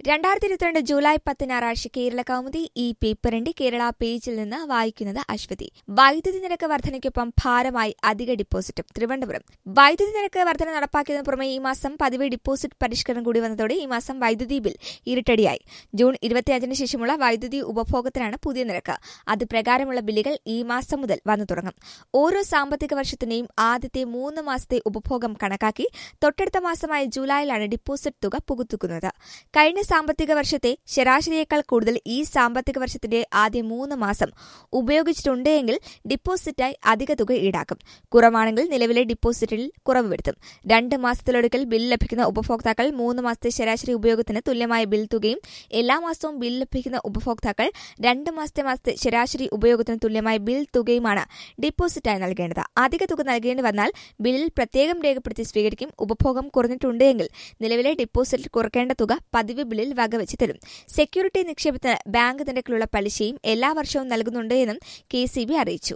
2022 July 10 ഞായറാഴ്ച കേരള കൗമുദി ഈ പേപ്പറിന്റെ കേരള പേജിൽ നിന്ന് വായിക്കുന്നത് അശ്വതി. വൈദ്യുതി നിരക്ക് വർധനയ്ക്കൊപ്പം ഭാരമായി അധിക ഡിപ്പോസിറ്റും. തിരുവനന്തപുരം. വൈദ്യുതി നിരക്ക് വർധന നടപ്പാക്കിയതിനു പുറമെ ഈ മാസം പതിവ് ഡിപ്പോസിറ്റ് പരിഷ്കരണം കൂടി വന്നതോടെ ഈ മാസം വൈദ്യുതി ബിൽ ഇരട്ടടിയായി. ജൂൺ 25 ശേഷമുള്ള വൈദ്യുതി ഉപഭോഗത്തിനാണ് പുതിയ നിരക്ക്. അത് പ്രകാരമുള്ള ബില്ലുകൾ ഈ മാസം മുതൽ വന്നു തുടങ്ങും. ഓരോ സാമ്പത്തിക വർഷത്തിന്റെയും ആദ്യത്തെ 3 മാസത്തെ ഉപഭോഗം കണക്കാക്കി തൊട്ടടുത്ത മാസമായ ജൂലൈയിലാണ് ഡിപ്പോസിറ്റ് തുക പുതുക്കുന്നത്. കഴിഞ്ഞ സാമ്പത്തിക വർഷത്തെ ശരാശരിയേക്കാൾ കൂടുതൽ ഈ സാമ്പത്തിക വർഷത്തിന്റെ ആദ്യ 3 മാസം ഉപയോഗിച്ചിട്ടുണ്ടെങ്കിൽ ഡിപ്പോസിറ്റായി അധിക തുക ഈടാക്കും. കുറവാണെങ്കിൽ നിലവിലെ ഡിപ്പോസിറ്റിൽ കുറവ് വരുത്തും. 2 മാസത്തിലൊരിക്കൽ ബിൽ ലഭിക്കുന്ന ഉപഭോക്താക്കൾ 3 മാസത്തെ ശരാശരി ഉപയോഗത്തിന് തുല്യമായ ബിൽ തുകയും, എല്ലാ മാസവും ബിൽ ലഭിക്കുന്ന ഉപഭോക്താക്കൾ 2 മാസത്തെ ശരാശരി ഉപയോഗത്തിന് തുല്യമായ ബിൽ തുകയുമാണ് ഡിപ്പോസിറ്റായി നൽകേണ്ടത്. അധിക തുക നൽകേണ്ടി വന്നാൽ ബില്ലിൽ പ്രത്യേകം രേഖപ്പെടുത്തി സ്വീകരിക്കും. ഉപഭോഗം കുറഞ്ഞിട്ടുണ്ടെങ്കിൽ നിലവിലെ ഡിപ്പോസിറ്റിൽ കുറയ്ക്കേണ്ട തുക പതിവ് ബില്ലിൽ വകവെച്ച് തരും. സെക്യൂരിറ്റി നിക്ഷേപത്തിന് ബാങ്ക് നിരക്കിലുള്ള പലിശയും എല്ലാ വർഷവും നൽകുന്നുണ്ട് എന്നും KCB അറിയിച്ചു.